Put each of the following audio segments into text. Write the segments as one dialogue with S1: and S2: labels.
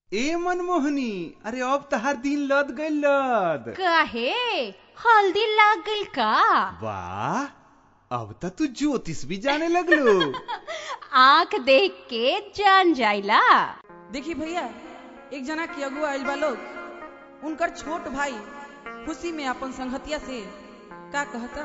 S1: ए मनमोहनी, अरे अब तहार दिन लद गइल लद।
S2: काहे हल्दी लाग गइल का?
S1: वाह, अब त तू ज्योतिष भी जाने लगलू।
S2: आंख देख के जान जाइला।
S3: देखी भैया, एक जना की अगुआ आइल बा लोग, उनकर छोट भाई खुशी में अपन संगतिया से का कहता,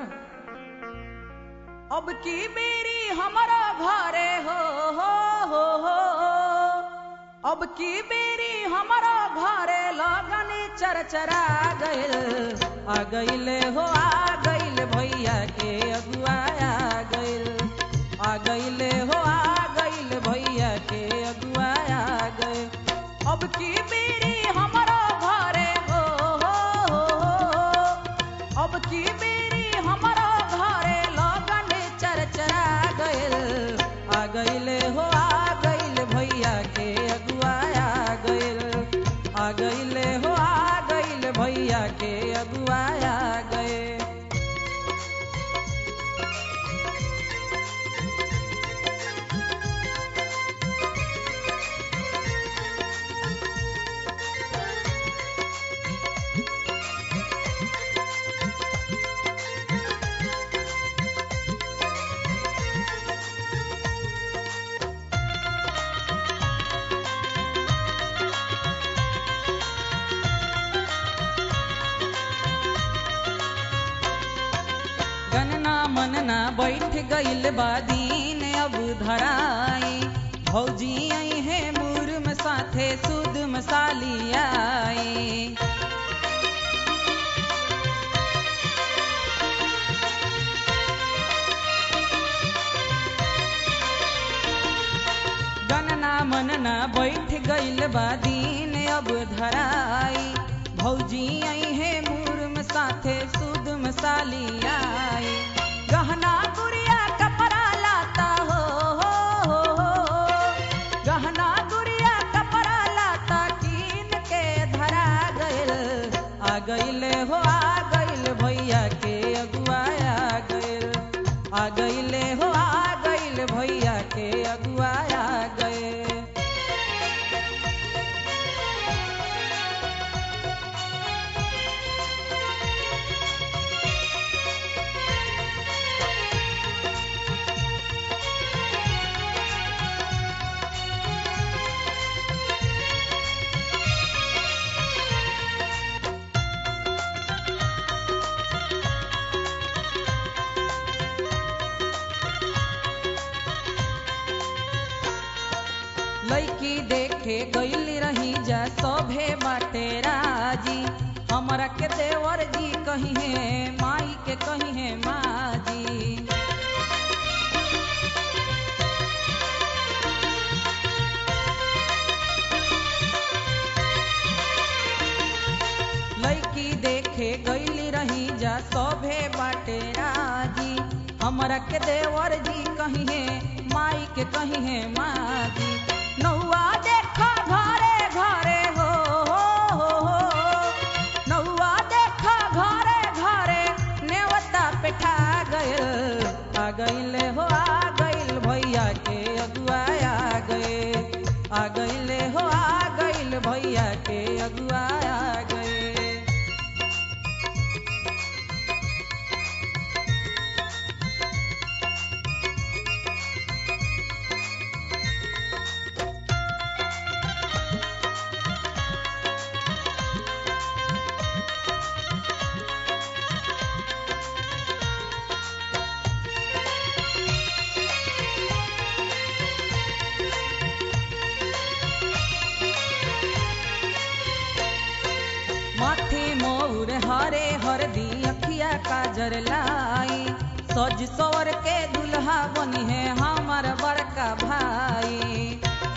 S3: अब की बेरी हमारा घरे हो, अब की बेरी हमारा घरे लगनी चरचरा गइल, आ गइले हो आ गइल भैया के अगुआ आ गइल, आ गइले हो आ गइल भैया के अगुआ आ गइल, अब की बेरी हमारा घरे हो, अब की बेरी हमारा घरे लगनी चरचरा गइल, आ गइले हो आ गइल भैया के अगुआ आ गइल, आ गइले हो आ गइल भैया के अगुआ आ गए। गनना मनना बैठ गइल बा दीन अब धराई, भौजी आई है मुर्म साथे सुध मसाली आई, गनना मनना बैठ गइल बा दीन अब धराई, भौजी आई है मुर्म साथे सुध मसाली आई, गहना गुड़िया कपड़ा लाता हो, गहना गुड़िया कपड़ा लाता कीन के धरा गइल, आ गइले हो आ गइल भैया के अगुआ आ गइल, आ गइले हो आ गइल भैया के अगुआ आ गए। लईकी देखे गइली रही जा सभे बाटे राजी, हमरा के देवर जी कही है माई के कही है माजी, लईकी देखे गइली रही जा सभे बाटे राजी, हमरा के देवर जी कही है माई के कही है माजी, नौआ देखा घरे घरे हो, नौआ देखा घरे घरे नेवता पेठा गइल, आ गइले हो आ गइल भैया के अगुआ आ गए, आ गइले हो आ गइल भैया के अगुआ आ गए। माथे मोर हरे हरदी अखिया काजर लाई, सज सवर के दुल्हा बनी है हमार बड़का भाई,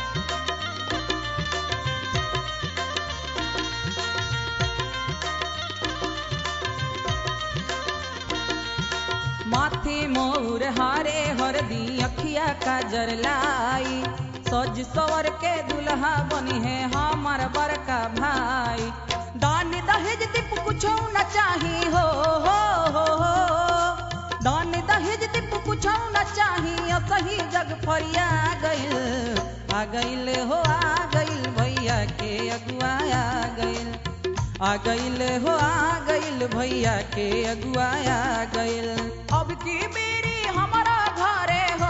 S3: माथे मोर हरे हरदी अखिया काजर लाई, सज सवर के दुल्हा बनी है हमार बड़का भाई, दान दहेज दीप कुछो न चाही हो, दान दहेज दीप कुछो न चाही, सही जग फरिया गइल, आ गइल हो आ गइल भैया के अगुआया गइल आ गइल हो आ गइल भैया के अगुआया गइल अब की बेरी हमारा घरे हो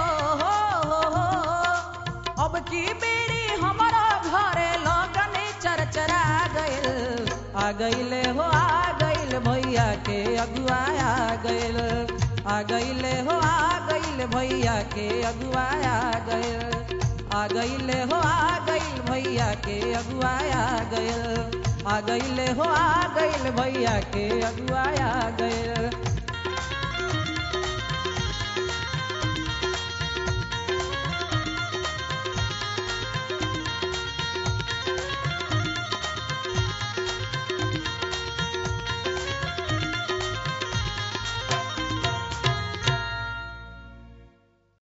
S3: अब की बेरी हमारा घरे लगन चरचरा गइल आ गइल हो आ गइल भैया के अगुआया गइल आ गइल हो आ गइल भैया के अगुआया गइल आ गइल हो आ गइल भैया के अगुआया गइल आ गइल हो आ गइल भैया के अगुआया गइल